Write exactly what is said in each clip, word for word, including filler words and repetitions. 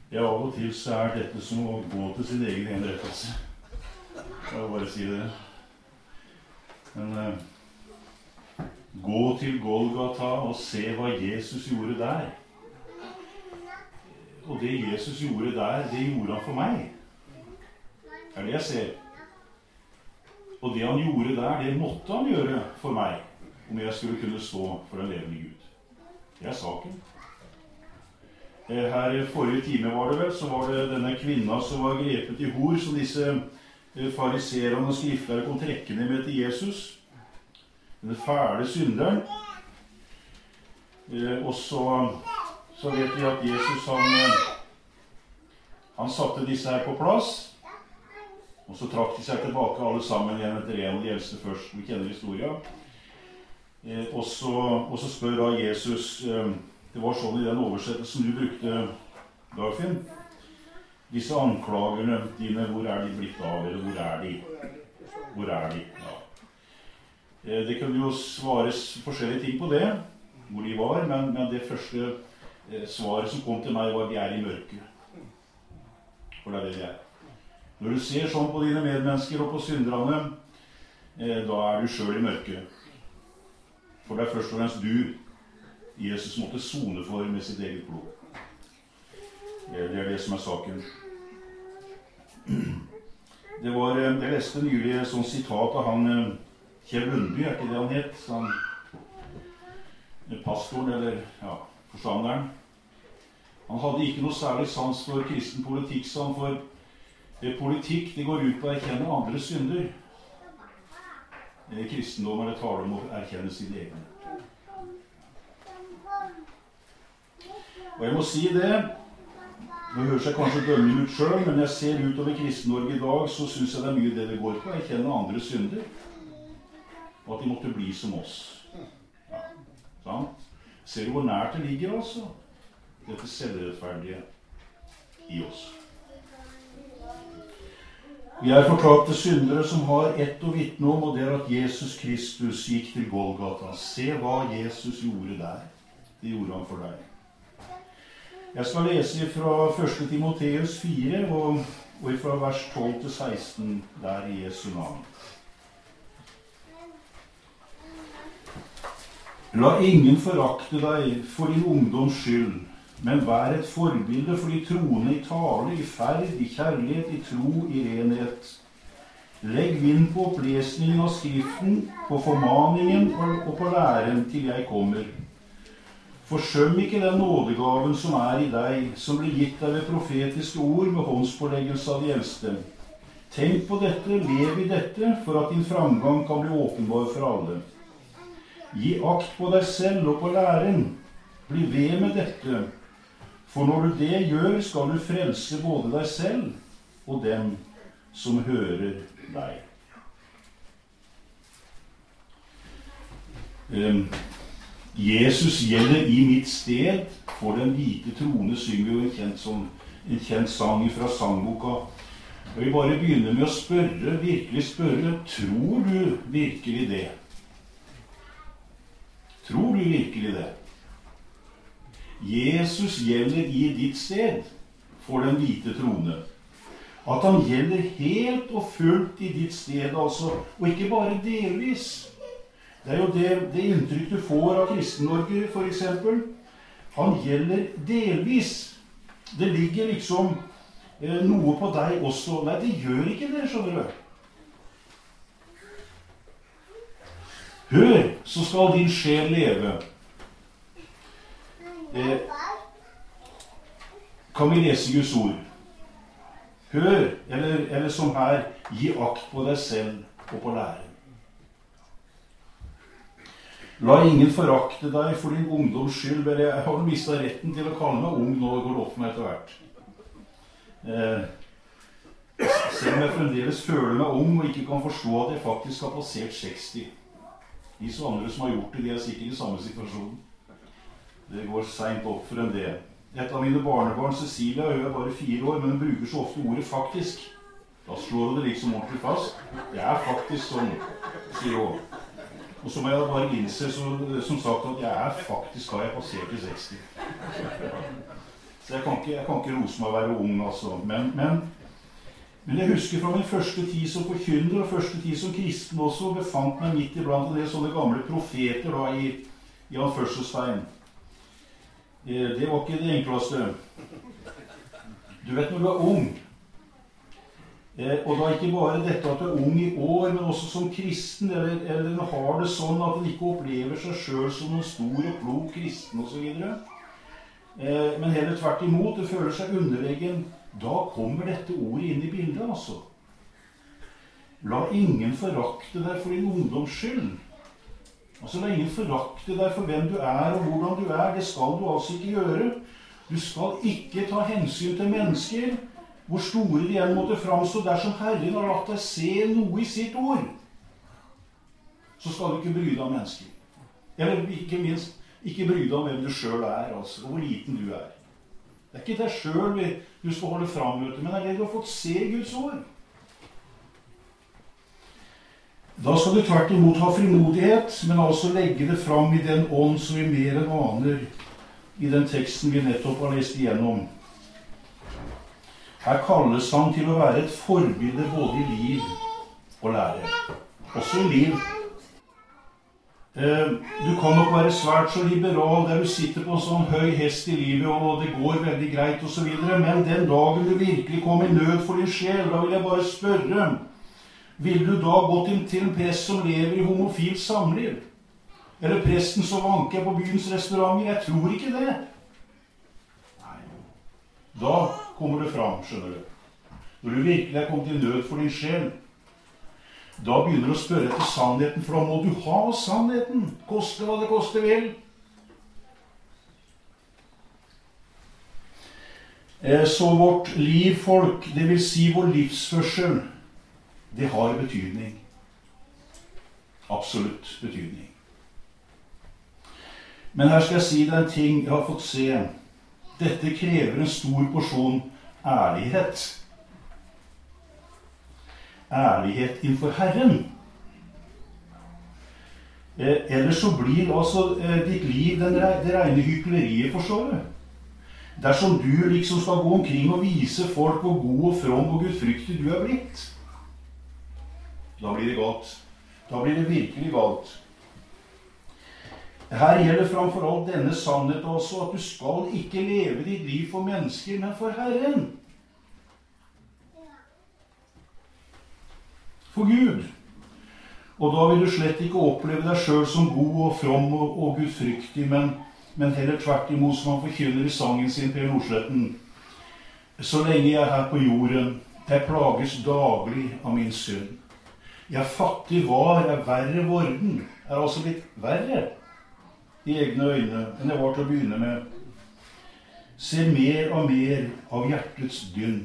Ja, av og til så er dette som å gå til sin egen henrettelse. Jeg vil bare si det. Men eh, gå til Golgata og se hva Jesus gjorde der. Og det Jesus gjorde der, det gjorde han for meg. Det er det jeg ser. Og det han gjorde der, det måtte han gjøre for meg, om jeg skulle kunne stå for den levende Gud. Det er saken. Her forrige time var det vel, så var det denne kvinna som var grepet i hor, som disse fariserene og skriftlærere kom trekkende med til Jesus. Den fæle synderen. Og så, så vet vi at Jesus, han, han satte disse her på plass, og så trakk de seg tilbake alle sammen igjen etter en av de eldste først. Vi kjenner historien. Og så, og så spør da Jesus, det var sånn i den oversettelsen du brukte, Dagfinn, disse anklagerne dine, hvor er de blitt av, eller hvor er de? Hvor er de? Ja. Det kunne jo svares forskjellige ting på det, hvor de var, men, men det første svaret som kom til meg var, de er i mørket. For det er det de er. Når du ser sånn på dine medmennesker og på synderne, da er du selv i mørket. For det er først og fremst du Jesus måtte sone for med sitt eget blod. Det er det som er saken. Det var, jeg leste nylig et sånt sitat av han Kjell Lundby, er ikke det han het? Han, pastoren, eller ja, forstanderen. Han hadde ikke noe særlig sans for kristen politikk, sa han, for politikk, det går ut på å erkjenne andre synder. Kristendom er det tale om å erkjenne sine egne. Og jeg må si det, det hører seg kanskje dømmende ut selv, men jeg ser utover Kristen-Norge i dag, så synes jeg det er mye det det går på, å erkjenne andre synder. Og at de måtte bli som oss. Ja, sant? Ser du hvor nært det ligger, altså? Dette selvrettferdige i oss. Vi er fortapte syndere som har ett å vitne om, og det er at Jesus Kristus gikk til Golgata. Se hva Jesus gjorde der. Det gjorde han for deg. Jeg skal lese fra første Timoteus fire, og, og fra vers tolv til seksten, der i Jesu navn. La ingen forakte deg for din ungdoms skyld, men vær et forbilde for de troende i tale, i ferd, i kjærlighet, i tro, i renhet. Legg vind på opplesningen av Skriften, på formaningen og på læren til jeg kommer. Forsøm ikke den nådegaven som er i deg, som blir gitt deg ved profetiske ord med håndspåleggelse av de eldste. Tenk på dette, lev i dette, for at din framgang kan bli åpenbar for alle. Gi akt på deg selv og på læren. Bli ved med dette. For når du det gjør, skal du frelse både deg selv og dem som hører deg. Um, Jesus gjelder i mitt sted, for den hvite trone synger jo en kjent, sånn, en kjent sang fra sangboka. Jeg vil bare begynne med å spørre, virkelig spørre, tror du virkelig det? Tror du virkelig det? Jesus gjelder i ditt sted for den hvite trone. At han gjelder helt og fullt i ditt sted, altså, og ikke bare delvis. Det er jo det, det inntrykk du får av Kristen-Norge, for eksempel. Han gjelder delvis. Det ligger liksom eh, noe på deg også. Nei, det gjør ikke det, skjønner du. Hør, så skal din sjel leve. Eh, kan vi lese Guds ord? Hør, eller, eller som her, gi akt på deg selv og på læren. La ingen forakte deg for din ungdoms skyld, eller jeg har mistet retten til å kalle meg ung nå, går det opp for meg etter hvert. Eh, selv om jeg fremdeles føler meg ung og ikke kan forstå at jeg faktisk har passert seksti. De som andre som har gjort det, de er sikkert i samme situasjon. Det går sent opp for en del. Et av mine barnebarn, Cecilia, hun er bare fire år, men hun bruker så ofte ordet faktisk. Da slår hun det liksom ordentlig fast. Det er faktisk sånn, sier hun. Og så må jeg bare innse, så, som sagt, at jeg er faktisk, har jeg passert i seksti. Så jeg kan ikke, jeg kan ikke rose meg å være ung, altså. Men, men, men jeg husker fra min første tid som forkynner, og første tid som kristen også, befant meg midt iblant en del sånne gamle profeter da, i, i anførselstegn. Det var ikke det enkleste. Du vet når du er ung, og da ikke bare dette at du er ung i år, men også som kristen, eller, eller har det sånn at den ikke opplever seg selv som en stor og klok kristen og så videre, men heller tvert imot, det føler seg underlegen, da kommer dette ordet inn i bildet, altså. La ingen forakte deg for din ungdoms skyld. Altså, la ingen forakte deg for hvem du er og hvordan du er. Det skal du altså ikke gjøre. Du skal ikke ta hensyn til mennesker, hvor store de enn måtte framstå, dersom Herren har latt deg se noe i sitt ord. Så skal du ikke bry deg om mennesker. Eller ikke minst, ikke bry deg om hvem du selv er, altså, og hvor liten du er. Det er ikke deg selv du skal holde frammøte, men det er det du har fått se i Guds ord. Da skal du tvert imot ha frimodighet, men altså legge det fram i den ånd som vi mer enn aner i den teksten vi nettopp har lest igjennom. Her kalles han til å være et forbilde både i liv og lære. Også i liv. Du kan nok være svært så liberal der du sitter på en sånn høy hest i livet, og det går veldig greit og så videre, men den dagen du virkelig kommer i nød for din sjel, da vil jeg bare spørre, vil du da gå til, til en prest som lever i homofilt samliv? Eller presten som vanker på byens restauranter? Jeg tror ikke det. Nei. Da kommer det fram, skjønner du. Når du virkelig er kommet i nød for din sjel, da begynner du å spørre etter sannheten, for da må du ha sannheten. Koste hva det koste vil. Så vårt liv, folk, det vil si vår livsførsel, det har betydning. Absolutt betydning. Men her skal jeg si deg en ting jeg har fått se. Dette krever en stor porsjon ærlighet. Ærlighet innenfor Herren. Eh, ellers så blir altså eh, ditt liv den re det rene hykleriet, forstår du. Dersom du liksom skal gå omkring og vise folk hvor god og from og gudfryktig du er blitt, da blir det galt. Da blir det virkelig galt. Her gjelder framfor alt denne sannhet også, at du skal ikke leve ditt liv for mennesker, men for Herren. For Gud. Og da vil du slett ikke oppleve deg selv som god og from og, og gudfryktig, men, men heller tvert imot som han forkynner i sangen sin, Per Nordsletten. Så lenge jeg er her på jorden, jeg plages daglig av min synd. Jeg fattig var, jeg verre vorden, er altså litt verre i egne øyne enn jeg var til å begynne med. Ser mer og mer av hjertets dynn.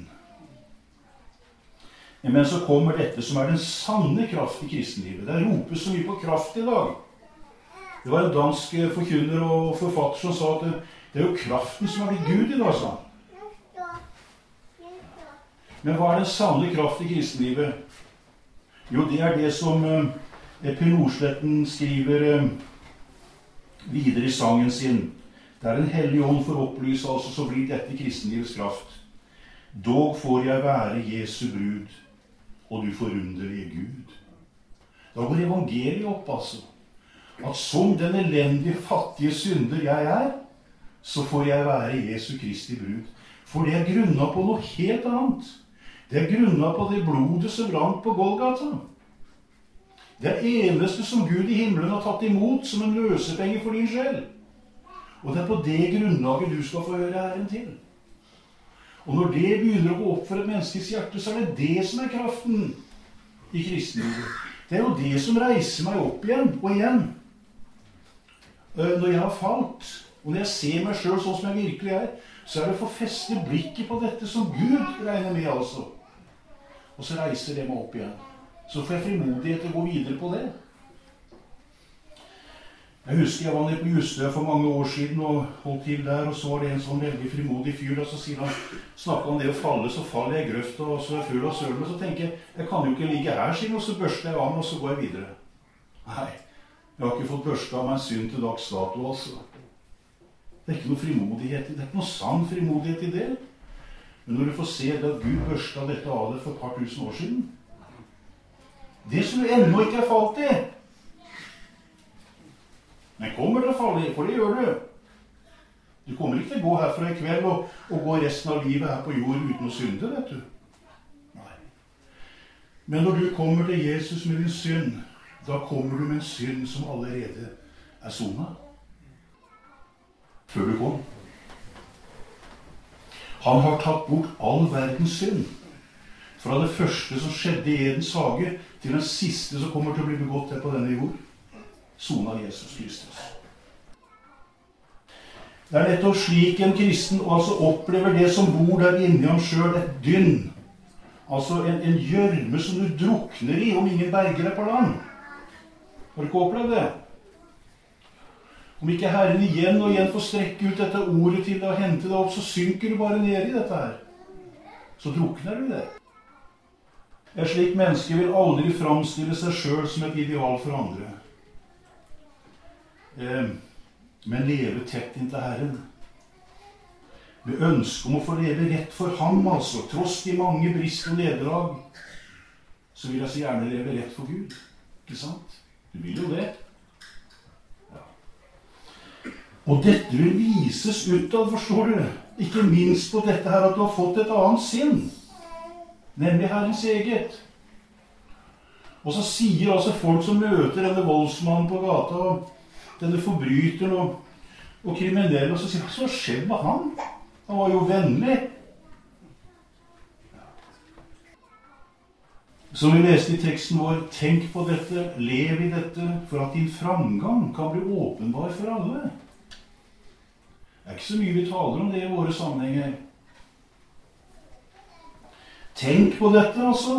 Men så kommer dette som er den sanne kraft i kristenlivet. Det ropes så mye på kraft i dag. Det var en dansk forkynner og forfatter som sa at det, det er jo kraften som er blitt Gud i dag, sa han. Men hva er den sanne kraft i kristenlivet? Jo, det er det som eh, Per Nordsletten skriver eh, videre i sangen sin. Det er en hellig ånd for å opplyse, altså så blir dette kristenlivets kraft. Dog får jeg være Jesu brud, og du forunderlige Gud. Da går evangeliet opp, altså. At som den elendige, fattige synder jeg er, så får jeg være Jesu Kristi brud. For det er grunnet på noe helt annet. Det er grunnet på det blodet som rant på Golgata. Det er eneste som Gud i himmelen har tatt imot som en løsepenge for din sjel. Og det er på det grunnlaget du skal få høre æren til. Og når det begynner å gå opp for et menneskes hjerte, så er det det som er kraften i kristenlivet. Det er jo det som reiser meg opp igjen og igjen. Når jeg har falt, og når jeg ser meg selv sånn som jeg virkelig er, så er det for å feste blikket på dette som Gud regner med, altså. Og så reiser det meg opp igjen. Så får jeg frimodighet til å gå videre på det. Jeg husker jeg var nede på Justø for mange år siden og holdt til der, og så var det en sånn veldig frimodig fyr, og så sier han, snakket om det å falle, så faller jeg i grøft, og så er jeg full av søl, men så tenker jeg, jeg kan jo ikke ligge her, siden, og så børster jeg av, og så går jeg videre. Nei, jeg har ikke fått børstet av meg en synd til dags dato, altså. Det er ikke noe frimodighet, det er ikke noe sann frimodighet i det. Men når du får se at Gud børsta dette av det for et par tusen år siden, det som du ennå ikke er falt i. Men kommer det å falle i, for det gjør du. Du kommer ikke til å gå herfra i kveld og, og gå resten av livet her på jord uten å synde, vet du. Nei. Men når du kommer til Jesus med din synd, da kommer du med en synd som allerede er sonet. Før du kom. Han har tatt bort all verdens synd. Fra det første som skjedde i Edens hage, til den siste som kommer til å bli begått her på denne jord. Sonet av Jesus Kristus. Det er nettopp slik en kristen altså opplever det som bor der inni ham selv, et dynn. Altså en, en gjørme som du drukner i om ingen berger deg på land. Har du ikke opplevd det? Om ikke Herren igjen og igjen får strekke ut dette ordet til deg og hente deg opp, så synker du bare ned i dette her. Så drukner du det. Et slikt menneske vil aldri framstille seg selv som et ideal for andre. Eh, men leve tett inntil Herren. Med ønske om å få leve rett for ham, altså. Tross de mange brist og nederlag, så vil jeg så gjerne leve rett for Gud. Ikke sant? Du vil jo det. Og dette vil vises utad, forstår du. Ikke minst på dette her at du har fått et annet sinn. Nemlig Herrens eget. Og så sier altså folk som møter denne voldsmannen på gata, og denne forbryteren og, og kriminelle, og så sier de, hva skjedde med han? Han var jo vennlig. Som vi leste i teksten vår, tenk på dette, lev i dette, for at din framgang kan bli åpenbar for alle. Det er ikke så mye vi taler om det i våre sammenhenger. Tenk på dette, altså.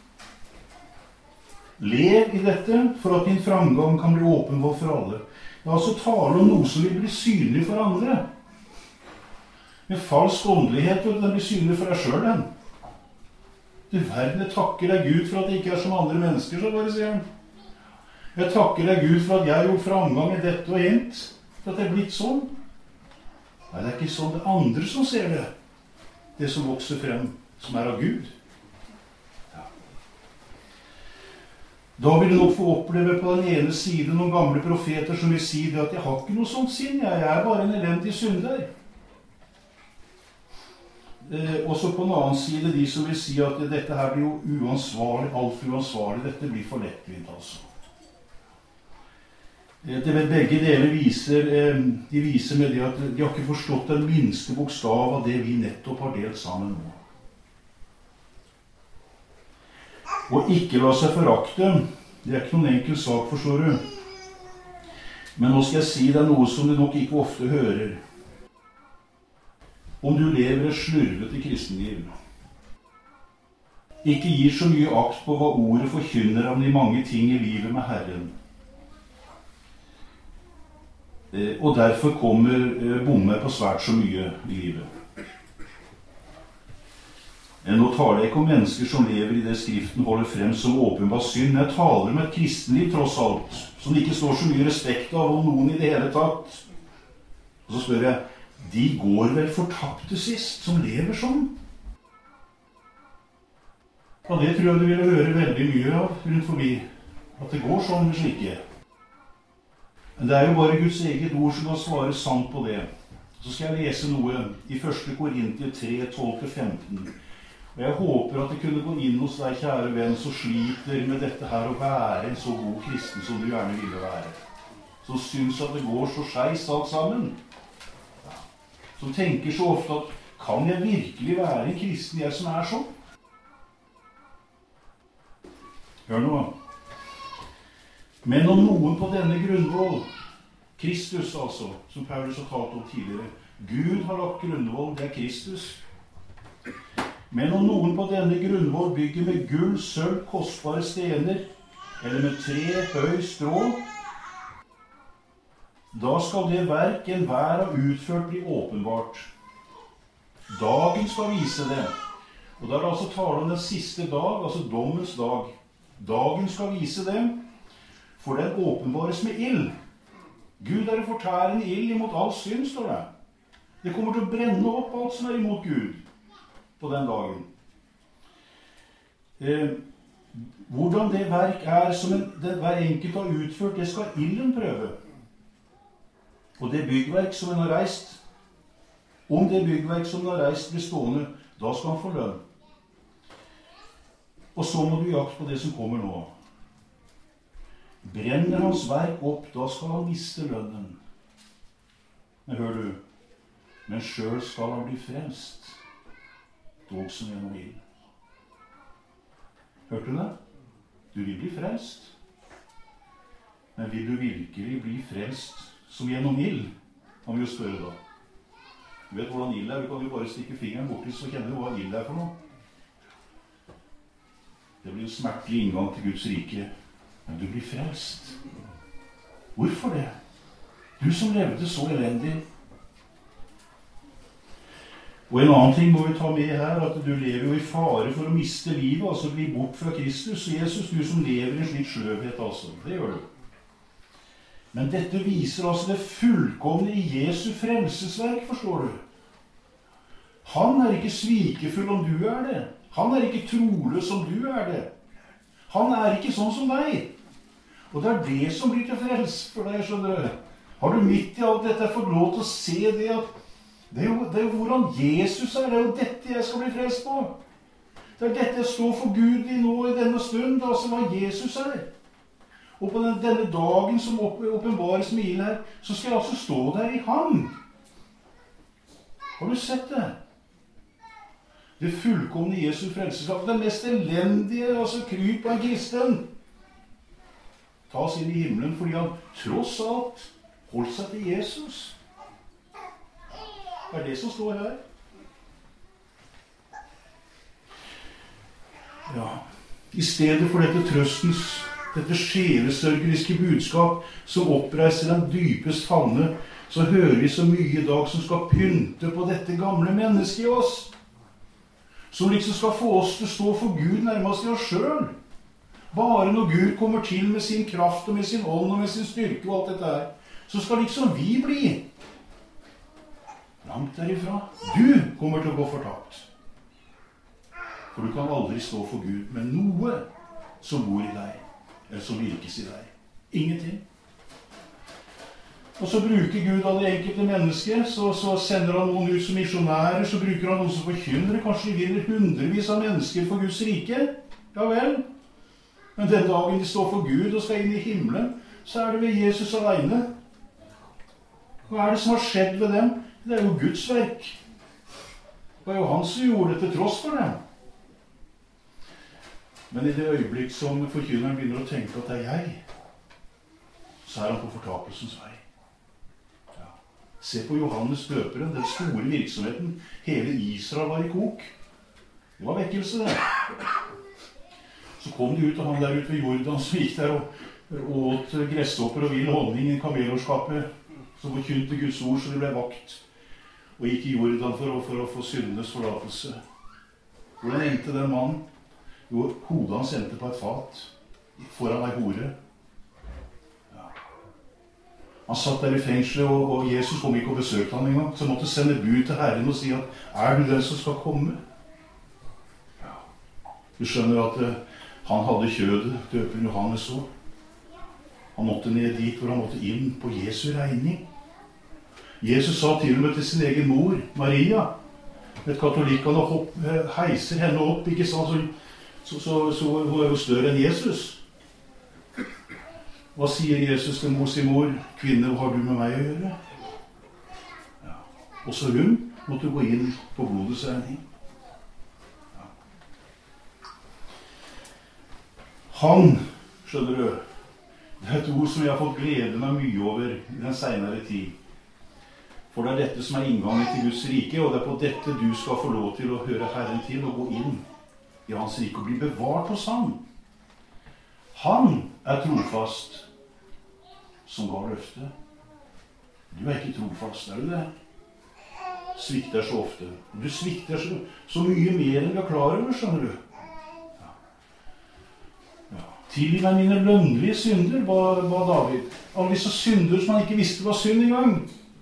Lev i dette, for at din framgang kan bli åpenbar for alle. Det er altså tale om noe som vil bli synlig for andre. Med falsk åndelighet vil den bli synlig for deg selv, den. Du verden, jeg takker deg Gud for at det ikke er som andre mennesker, så bare sier han. Jeg takker deg Gud for at jeg har gjort framgang i dette og hint, for at det er blitt sånn. Nei, det er ikke sånn det er andre som ser det. Det som vokser frem, som er av Gud. Ja. Da vil du nok få oppleve på den ene siden noen gamle profeter som vil si det at jeg har ikke noe sånt sinn, jeg er bare en elendig synder. Eh, også på en annen side de som vil si at dette her blir jo uansvarlig, alt for uansvarlig, dette blir for lettvint altså. Det vel begge deler viser, de viser med det at de har ikke forstått den minste bokstav av det vi nettopp har delt sammen nå. Og ikke la seg forakte, det er ikke noen enkel sak, forstår du. Men nå skal jeg si deg noe som du nok ikke ofte hører. Om du lever et slurvete kristenliv, ikke gir så mye akt på hva ordet forkynner om de mange ting i livet med Herren, og derfor kommer bommer på svært så mye i livet. Nå taler jeg ikke om mennesker som lever i det Skriften holder frem som åpenbar synd. Jeg taler om et kristenliv tross alt, som det ikke står så mye respekt av om noen i det hele tatt. Og så spør jeg, de går vel fortapte sist, som lever sånn? Ja, det tror jeg du ville høre veldig mye av rundt forbi, at det går sånn med slike. Men det er jo bare Guds eget ord som kan svare sant på det. Så skal jeg lese noe i første Korintier tre, tolv til femten. Og jeg håper at det kunne gå inn hos deg, kjære venn, som sliter med dette her å være en så god kristen som du gjerne ville være. Som syns at det går så skeis alt sammen. Ja. Som tenker så ofte at, kan jeg virkelig være en kristen, jeg som er sånn? Hør nå. Men om noen på denne grunnvoll, Kristus altså, som Paulus har talt om tidligere, Gud har lagt grunnvoll, det er Kristus. Men om noen på denne grunnvoll bygger med gull, sølv, kostbare stener, eller med tre, høy, strå, da skal det verk en hver har utført bli åpenbart. Dagen skal vise det. Og da er det altså tale om den siste dag, altså dommens dag. Dagen skal vise det, for den åpenbares med ild. Gud er en fortærende ild imot all synd, står det. Det kommer til å brenne opp alt som er imot Gud på den dagen. Eh, hvordan det verk er som en, det hver enkelt har utført, det skal ilden prøve. Og det byggverk som en har reist, om det byggverk som en har reist blir stående, da skal han få lønn. Og så må du jakte på det som kommer nå. Brenner hans verk opp, da skal han miste lønnen. Men hør du, men selv skal han bli frelst, dog som gjennom ild. Hørte du det? Du vil bli frelst. Men vil du virkelig bli frelst som gjennom ild? Kan vi jo spørre da. Du vet hvordan ild er, du kan jo bare stikke fingeren borti, så kjenner du hva ild er for noe. Det blir en smertelig inngang til Guds rike. Men du blir frelst. Hvorfor det? Du som levde så elendig. Og en annen ting må vi ta med her, at du lever jo i fare for å miste livet, altså bli bort fra Kristus og Jesus, du som lever i en slik sløvhet, altså. Det gjør du. Men dette viser altså det fullkomne i Jesu frelsesverk, forstår du. Han er ikke svikefull om du er det. Han er ikke troløs som du er det. Han er ikke sånn som deg. Og det er det som blir til frelse for deg, skjønner du. Har du midt i alt dette fått lov til å se det at det er, jo, det er jo hvordan Jesus er, det er jo dette jeg skal bli frelst på. Det er dette jeg står for Gud i nå i denne stund, altså hva Jesus er. Og på den, denne dagen som åpenbares med ild her, så skal jeg altså stå der i ham. Har du sett det? Det fullkomne Jesu frelseskap, det mest elendige, altså kryp av en kristen, tas inn i himmelen fordi han tross alt holdt seg til Jesus. Det er det som står her. Ja, i stedet for dette trøstens, dette sjelesørgeriske budskap som oppreiser den dypest favne, så hører vi så mye i dag som skal pynte på dette gamle mennesket i oss. Som liksom skal få oss til å stå for Gud nærmest i oss selv. Bare når Gud kommer til med sin kraft og med sin ånd og med sin styrke og alt dette her, så skal liksom vi bli langt derifra. Du kommer til å gå fortapt. For du kan aldri stå for Gud med noe som bor i deg, eller som virkes i deg. Ingenting. Og så bruker Gud av det enkelte mennesket, så, så sender han noen ut som misjonærer, så bruker han noen som forkynnere, kanskje de vinner hundrevis av mennesker for Guds rike. Ja vel. Men den dagen de står for Gud og skal inn i himmelen, så er det ved Jesus alene. Hva er det som har skjedd ved dem? Det er jo Guds verk. Det var jo han som gjorde det til tross for dem. Men i det øyeblikk som forkynneren begynner å tenke at det er jeg, så er han på fortapelsens vei. Ja. Se på Johannes døperen, den store virksomheten. Hele Israel var i kok. Det var vekkelse, det. Så kom de ut, og han der ute ved Jordan som gikk der og åt gresshopper og vill honning i kamelårskapet, som forkynte Guds ord, så det ble vakt, og gikk i Jordan for å, for å få syndenes forlatelse. Hvordan endte den mannen? Jo, hodet hans endte på et fat foran ei hore. Ja. Han satt der i fengselet, og, og Jesus kom ikke og besøkte han engang, så han måtte sende bud til Herren og si at er du den som skal komme? Ja. Du skjønner at uh, han hadde kjødet, døperen Johannes også. Han måtte ned dit hvor han måtte inn på Jesu regning. Jesus sa til og med til sin egen mor, Maria, et katolikkene heiser henne opp, ikke sant, så, så, så, så hun er jo større enn Jesus. Hva sier Jesus til mor sin mor? Kvinne, hva har du med meg å gjøre? Ja. Også hun måtte gå inn på blodets regning. Ja. Han, skjønner du, det er et ord som jeg har fått glede meg mye over i den senere tid. For det er dette som er inngangen til Guds rike, og det er på dette du skal få lov til å høre Herren til og gå inn i hans rike og bli bevart hos ham. Han er trofast som ga løftet. Du er ikke trofast, er du det? Svikter så ofte. Du svikter så, så mye mer enn du er klar over, skjønner du. Ja. Ja. Tilgi meg mine lønnlige synder, ba, ba David. Alle disse synder som han ikke visste var synd engang.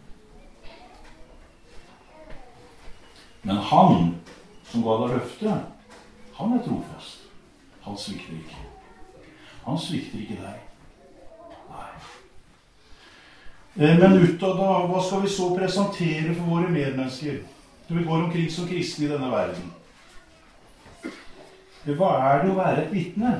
Men han som ga deg løftet, han er trofast. Han svikter ikke. Han svikter ikke deg. Nei. Men ut av da, hva skal vi så presentere for våre medmennesker når vi går omkring som kristne i denne verden? Hva er det å være et vitne?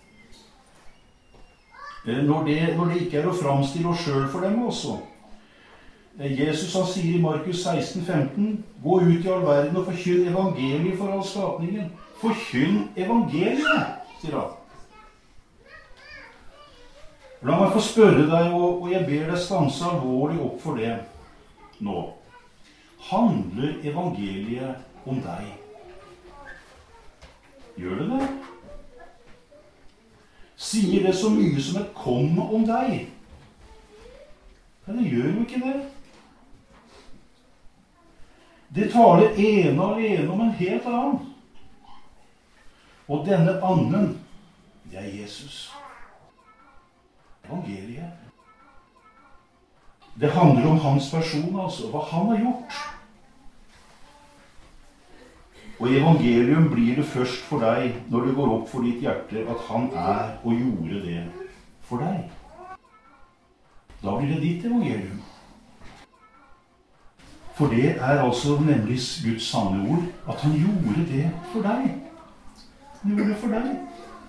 Når det, når det ikke er å framstille oss selv for dem også. Jesus han sier i Markus seksten femten, gå ut i all verden og forkynn evangeliet for all skapningen. Forkynn evangeliet, sier han. La meg få spørre deg, og jeg ber deg stanse alvorlig opp for det nå. Handler evangeliet om deg? Gjør det det? Sier det så mye som et komma om deg? Men det gjør jo ikke det. Det taler ene og alene om en helt annen. Og denne annen, det er Jesus. Evangeliet. Det handler om hans person, altså. Hva han har gjort. Og i evangelium blir det først for deg, når det går opp for ditt hjerte, at han er og gjorde det for deg. Da blir det ditt evangelium. For det er altså nemlig Guds sanne ord, at han gjorde det for deg. Han gjorde det for deg.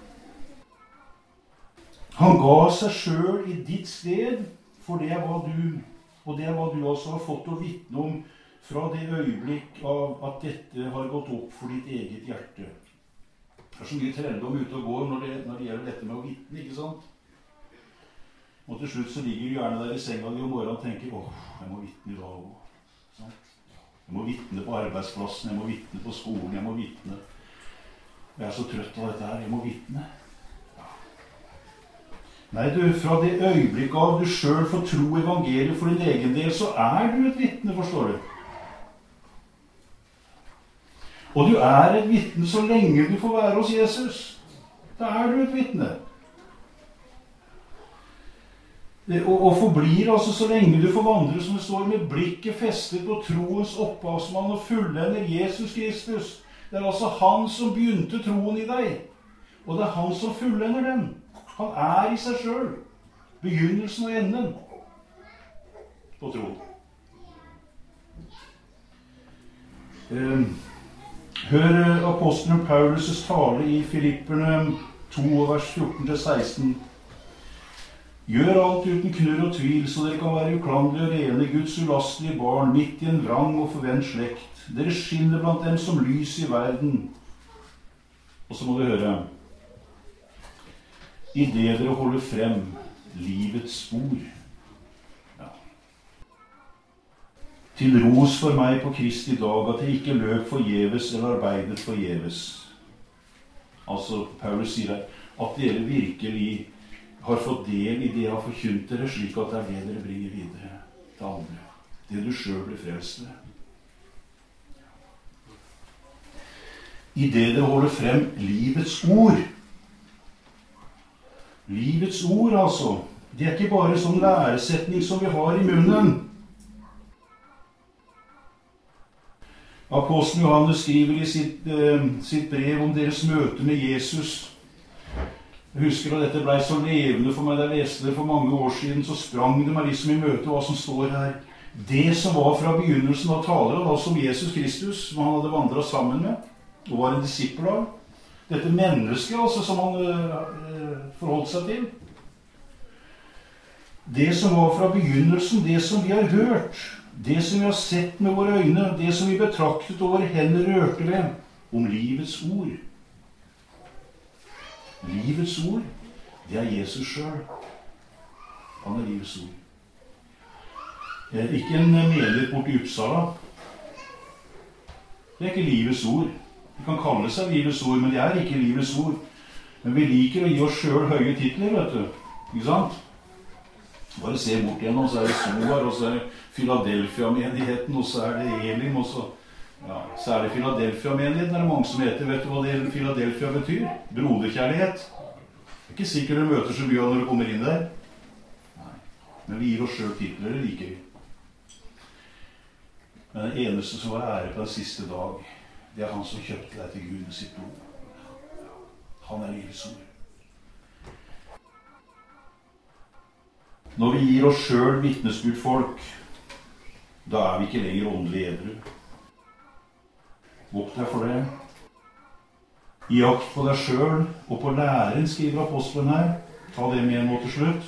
Han ga seg selv i ditt sted, for det er hva du, og det er hva du også har fått å vitne om fra det øyeblikk av at dette har gått opp for ditt eget hjerte. Det er så mye trelldom ute og går når det, når det gjelder dette med å vitne, ikke sant? Og til slutt så ligger du gjerne der i senga di om morgenen og tenker, åh, jeg må vitne i dag også. Jeg må vitne på arbeidsplassen, jeg må vitne på skolen, jeg må vitne. Jeg er så trøtt av dette her, jeg må vitne. Ja. Nei, du, fra det øyeblikk av du selv får tro evangeliet for din egen del, så er du et vitne, forstår du. Og du er et vitne så lenge du får være hos Jesus. Da er du et vitne. Og, og forblir altså så lenge du får vandre, som det står, med blikket festet på troens opphavsmann og fullender Jesus Kristus. Det er altså han som begynte troen i deg, og det er han som fullender den. Han er i seg selv begynnelsen og enden på troen. Um, hør apostelen Paulus' tale i Filipperne to, vers fjorten til seksten. Gjør alt uten knurr og tvil, så dere kan være uklandelige og rene, Guds ulastelige barn, midt i en vrang og forvent slekt. Dere skinner blant dem som lys i verden. Og så må du høre. I det dere holder frem livets spor. Ja. Til ros for meg på Kristi dag, at jeg ikke løp forgjeves eller arbeidet forgjeves. Altså, Paulus sier at dere virkelig har fått del i det jeg har forkynt dere, slik at det er det dere bringer videre til andre. Det du selv blir frelst ved. I det dere holder frem livets ord. Livets ord, altså. Det er ikke bare sånn læresetning som vi har i munnen. Apostelen Johannes skriver i sitt, eh, sitt brev om deres møte med Jesus. Jeg husker at dette ble så levende for meg da jeg leste det for mange år siden, så sprang det meg liksom i møte hva som står her. Det som var fra begynnelsen av taler, altså om Jesus Kristus, som han hadde vandret sammen med, og var en disippel av. Dette mennesket altså som han øh, forholdt seg til. Det som var fra begynnelsen, det som vi har hørt, det som vi har sett med våre øyne, det som vi betraktet og våre hender rørte ved, om livets ord. Livets ord, det er Jesus selv. Han er livets ord. Ikke en menighet bort i Uppsala. Det er ikke livets ord. Det kan kalle seg livets ord, men det er ikke livets ord. Men vi liker å gi oss selv høye titler, vet du. Ikke sant? Bare se bort igjen, og så er det Soar, og så er det Philadelphia-menigheten, og så er det Elim, og så... Ja, så er det Philadelphia-menigheten, det er mange som heter. Vet du hva det Philadelphia betyr? Broderkjærlighet. Det er ikke sikkert du møter så mye av når du kommer inn der. Nei. Men vi gir oss selv titler, det liker vi. Men den eneste som var ære på den siste dag, det er han som kjøpte deg til Gud med sitt blod. Han er livets ord. Når vi gir oss selv vitnesbyrd folk, da er vi ikke lenger åndelig edru. Vokt deg for det. I akt på deg selv og på læren, skriver apostelen her. Ta det med nå til slutt.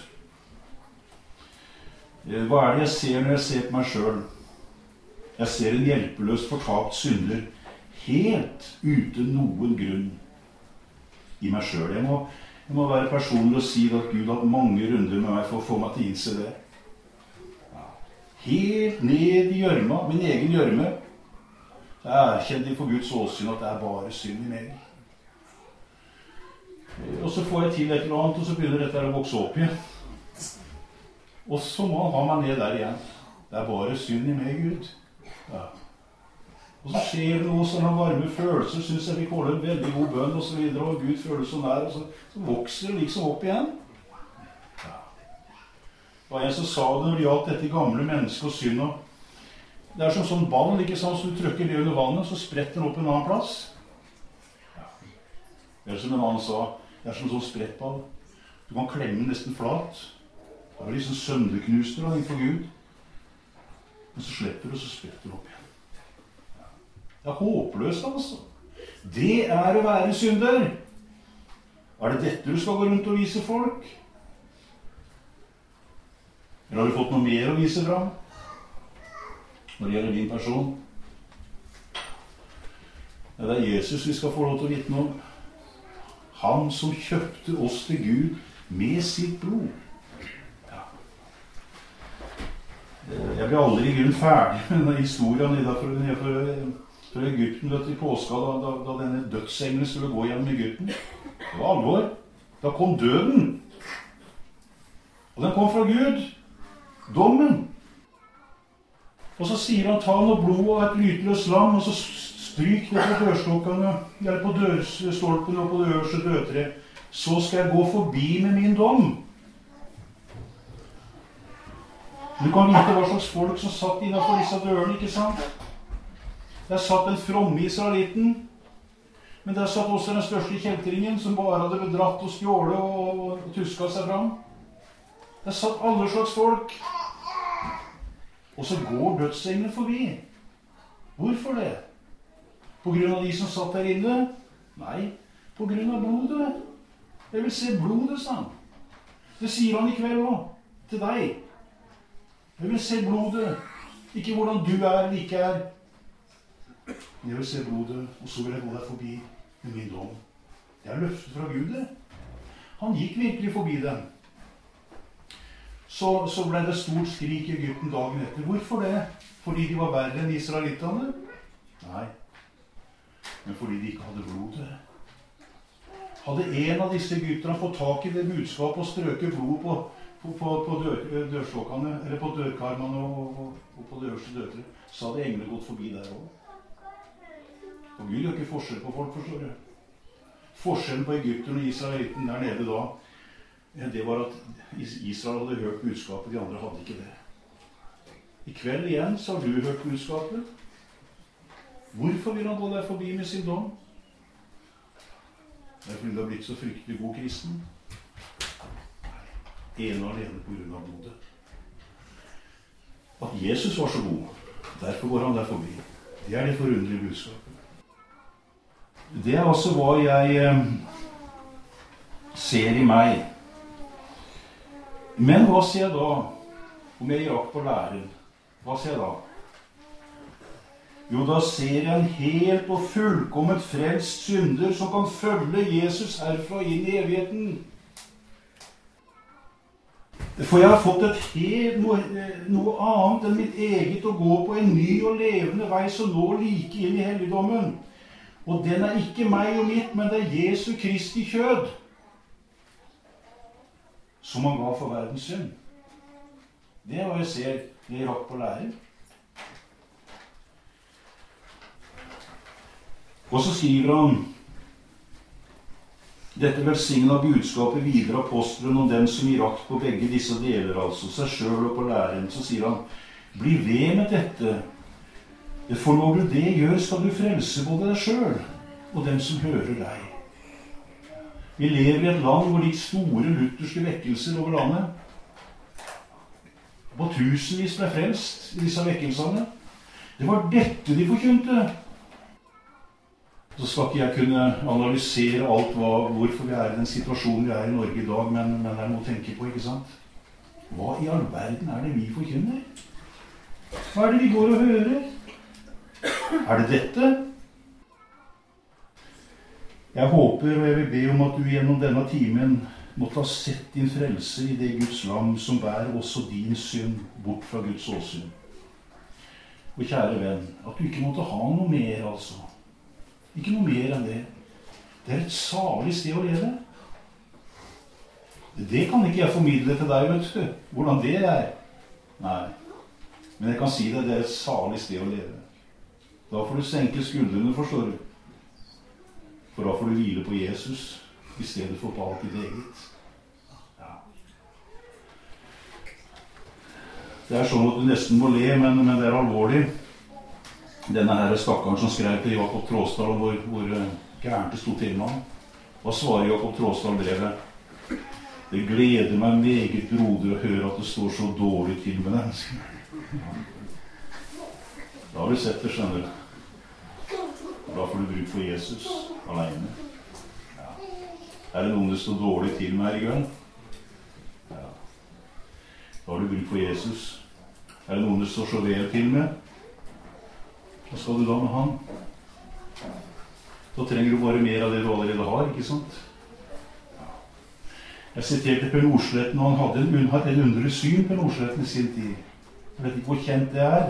Hva er det jeg ser når jeg ser på meg selv? Jeg ser en hjelpeløs fortapt synder, helt uten noen grunn i meg selv. Jeg må, jeg må være personlig og si at Gud har hatt mange runder med meg for å få meg til å innse det. Helt ned i gjørma, min egen gjørme. Jeg erkjenner for Guds åsyn at det er bare synd i meg. Og så får jeg til et eller annet, og så begynner dette å vokse opp igjen. Og så må han ha meg ned der igjen. Det er bare synd i meg, Gud. Ja. Og så skjer det noe sånne varme følelser, synes jeg vi kåler en veldig god bønn, og så videre, og Gud føler så nær, og så, så vokser det liksom opp igjen. Ja. Det var en som sa det når det gjaldt dette gamle mennesket og synd. Det er som sånn ball, ikke sant, så du trykker det under vannet, så spretter den opp en annen plass. Ja. Eller som en annen sa, det er som sånn sprettball. Du kan klemme den nesten flat. Det er liksom sønderknuster da, innenfor Gud. Men så slipper du, og så spretter du opp igjen. Det er håpløst, altså. Det er å være synder. Er det dette du skal gå rundt og vise folk? Eller har du fått noe mer å vise fram når det gjelder din person? Det er Jesus vi skal få lov til å vitne om. Han som kjøpte oss til Gud med sitt blod. Ja. Jeg ble aldri i grunn ferdig med denne historien nedfor Egypten vet, i påska, da, da, da denne dødsengelen skulle gå gjennom Egypten. Det var alvor. Da kom døden. Og den kom fra Gud. Dommen. Og så sier han, ta noe blod og et lyteløst lam, og så stryk det på dørstokkene, eller på dørstolpen og på det øverste døtre. Så skal jeg gå forbi med min dom. Du kan vite hva slags folk som satt innenfor disse dørene, ikke sant? Der satt den fromme israelitten, men der satt også den største kjeltringen, som bare hadde bedratt og stjålet og, og, og tusket seg fram. Der satt alle slags folk. Og så går dødsengelen forbi. Hvorfor det? På grunn av de som satt der inne? Nei, på grunn av blodet. Jeg vil se blodet, sa han. Det sier han i kveld også, til deg. Jeg vil se blodet. Ikke hvordan du er eller ikke er. Jeg vil se blodet, og så vil jeg gå deg forbi med min dom. Det er løftet fra Gud, det. Han gikk virkelig forbi dem. Så, så ble det stort skrik i Egypten dagen etter. Hvorfor det? Fordi de var verre enn israelittene? Nei. Men fordi de ikke hadde blodet. Hadde en av disse egypterne fått tak i det budskapet og strøket blod på, på, på, på dør, dørstokkene, eller på dørkarmene og, og, og på det øverste døtre, så hadde englene gått forbi der også. Og Gud gjør ikke forskjell på folk, forstår du. Forskjellen på egypterne og israelitten der nede da, det var at Israel hadde hørt budskapet, de andre hadde ikke det. I kveld igjen så har du hørt budskapet. Hvorfor vil han gå deg forbi med sin dom? Det er fordi du har blitt så fryktelig god kristen. En og alene på grunn av blodet. At Jesus var så god, derfor går han der forbi. Det er det forunderlige budskapet. Det er også hva jeg eh, ser i meg. Men hva ser jeg da, om jeg gir akt på læren? Hva ser jeg da? Jo, da ser jeg en helt og fullkomment frelst synder som kan følge Jesus herfra inn i evigheten. For jeg har fått et helt, noe, noe annet enn mitt eget å gå på, en ny og levende vei som når like inn i helligdommen. Og den er ikke meg og mitt, men det er Jesu Kristi kjød, som han ga for verdens synd. Det er hva jeg ser når jeg rakk på læren. Og så skriver han Dette velsignet budskapet videre apostelen om dem som gir akt på begge disse deler, altså seg selv og på læren. Så sier han, bli ved med dette. For når du det gjør, skal du frelse både deg selv og dem som hører deg. Vi lever i et land hvor det gikk store lutherske vekkelser over landet. På tusenvis ble frelst i disse vekkelsene. Det var dette de forkynte. Så skal ikke jeg kunne analysere alt hva, hvorfor vi er i den situasjonen vi er i Norge i dag, men, men det er noe å tenke på, ikke sant? Hva i all verden er det vi forkynner? Hva er det vi går og hører? Er det dette? Jeg håper, og jeg vil be om at du gjennom denne timen måtte ha sett din frelse i det Guds lam som bærer også din synd bort fra Guds åsyn. Og kjære venn, at du ikke måtte ha noe mer, altså. Ikke noe mer enn det. Det er et salig sted å leve. Det kan ikke jeg formidle til deg, vet du. Hvordan det er. Nei. Men jeg kan si deg, det er et salig sted å leve. Da får du senke skuldrene, forstår du. For da får du hvile på Jesus i stedet for på alt ditt eget. Ja. Det er sånn at du nesten må le, men, men det er alvorlig. Denne her stakkaren som skrev til Jakob Tråsdal hvor, hvor gærent det stod til med ham. Hva svarer Jakob Tråsdal brevet? Det gleder meg meget, broder, å høre at det står så dårlig til med den. Da har du sett det, skjønner du. Da får du bruk for Jesus alene. Ja. Er det noen det står dårlig til med her i grønn? Ja. Da har du bruk for Jesus. Er det noen det står så vel til med? Hva skal du da med han? Da trenger du bare mer av det du allerede har, ikke sant? Jeg siterte Per Nordsletten, og han hadde en, en underlig syn Per Nordsletten i sin tid. Jeg vet ikke hvor kjent det er.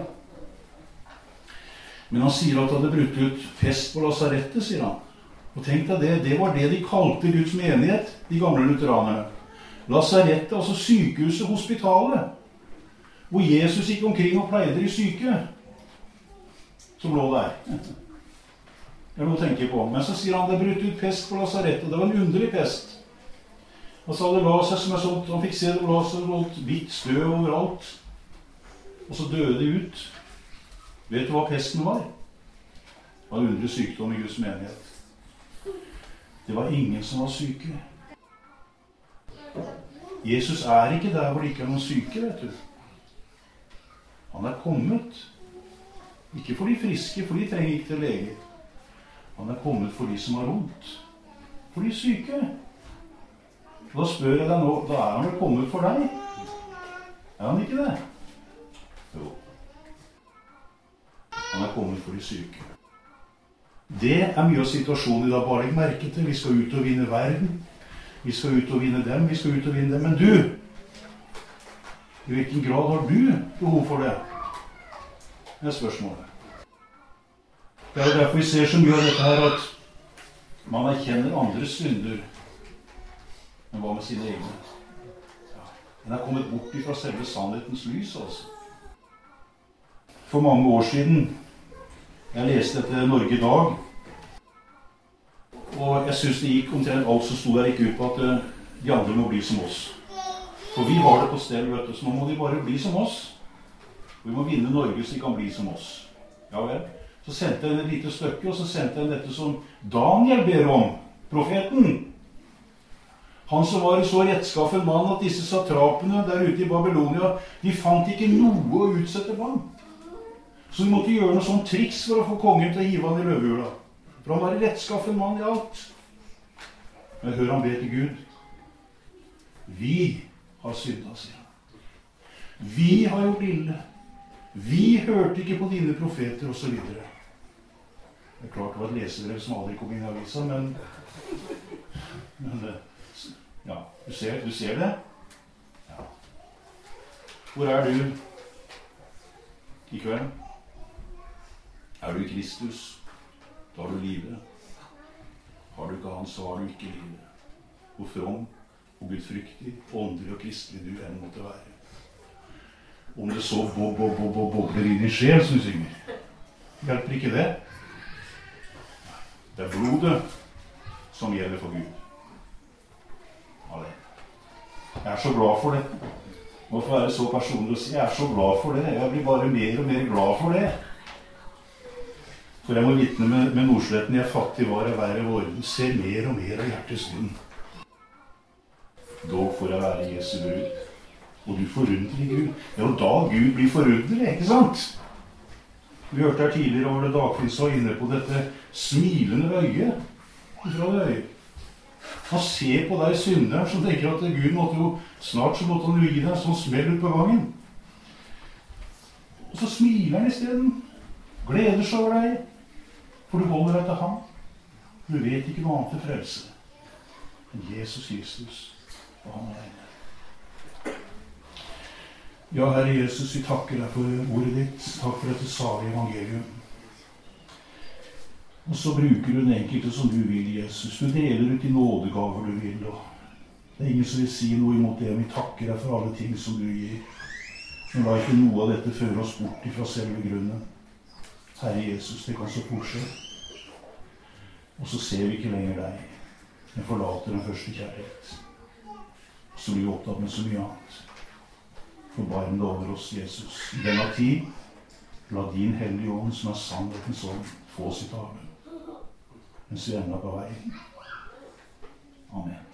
Men han sier at det hadde brutt ut pest på lasarettet, sier han. Og tenk deg det, det var det de kalte Guds menighet, de gamle lutheranerne. Lasarettet, altså sykehuset, hospitalet. Hvor Jesus gikk omkring og pleide de syke. Som lå der. Det er noe å tenke på. Men så sier han det brutt ut pest på lasarettet. Det var en underlig pest. Han sa det la seg som er sånt. Han fikk se det la seg sånt hvitt støv overalt. Og så døde de ut. Vet du hva pesten var? Det var en underlig sykdom i Guds menighet. Det var ingen som var syke. Jesus er ikke der hvor det ikke er noen syke, vet du. Han er kommet. Ikke for de friske, for de trenger ikke til lege. Han er kommet for de som har vondt. For de syke. Og da spør jeg deg nå, da er han vel kommet for deg? Er han ikke det? Jo. Han er kommet for de syke. Det er mye av situasjonen i dag. Bare legg merke til. Vi skal ut og vinne verden. Vi skal ut og vinne dem. Vi skal ut og vinne dem. Men du, i hvilken grad har du behov for det? Det er spørsmålet. Det er derfor vi ser så mye av dette her at man erkjenner andres synder, men hva med sine egne? Den er kommet bort fra selve sannhetens lys, altså. For mange år siden, jeg leste dette Norge i dag, og jeg synes det gikk omtrent alt som sto der ikke ut på at de andre må bli som oss. For vi har det på stell, vet du, så nå må de bare bli som oss. Vi må vinne Norge så de kan bli som oss. Ja vel. Så sendte jeg en lite stykke, og så sendte jeg dette som Daniel ber om, profeten. Han som var en så rettskaffen mann at disse satrapene der ute i Babylonia, de fant ikke noe å utsette på ham. Så de måtte gjøre noe sånn triks for å få kongen til å hive han i løvehjula. For han var en rettskaffen mann i alt. Men hør han ber til Gud. Vi har syndet, sier han. Vi har gjort ille. Vi hørte ikke på dine profeter, og så videre. Det er klart det var et lesebrev som aldri kom inn i avisa, men, men det, ja, du ser, du ser det? Ja. Hvor er du i kveld? Er du i Kristus? Da har du livet. Har du ikke han, så har du ikke livet. Hvor from og gudfryktig, åndelig og kristelig du enn måtte være. Om det så bob, bob, bob, bob, bobler i din sjel, som du synger. Hjelper ikke det? Det er blodet som gjelder for Gud. Jeg er så glad for det. Hvorfor være så personlig og si jeg er så glad for det? Jeg blir bare mer og mer glad for det. For jeg må vitne med, med Nordsletten. Jeg fattig var jeg verre våren. Ser mer og mer av hjertets grunn. Dog får jeg være Jesu brud. Og du forundrer Gud. Det er jo da Gud blir forundret, ikke sant? Vi hørte her tidligere over det Dagfinn så inne på dette smilende øyet. Fra det øyet. Han ser på deg synderen som tenker at Gud måtte jo snart så måtte han jo gi deg en sånn smell ut på gangen. Og så smiler han i stedet. Gleder seg over deg. For du holder deg til ham. Du vet ikke noe annet til frelse enn Jesus Kristus og han alene. Ja, Herre Jesus, vi takker deg for ordet ditt. Takk for dette salige evangelium. Og så bruker du den enkelte som du vil, Jesus. Du deler ut de nådegaver du vil. Og det er ingen som vil si noe imot det. Vi takker deg for alle ting som du gir. Men la ikke noe av dette føre oss bort fra selve grunnen. Herre Jesus, det kan så fortsette. Og så ser vi ikke lenger deg, men forlater den første kjærlighet. Og så blir vi opptatt med så mye annet. Forbarm deg over oss, Jesus. I denne tid, la din hellige ånd, som er sannhetens ånd, få sitt avløp. Mens vi ender på veien. Amen.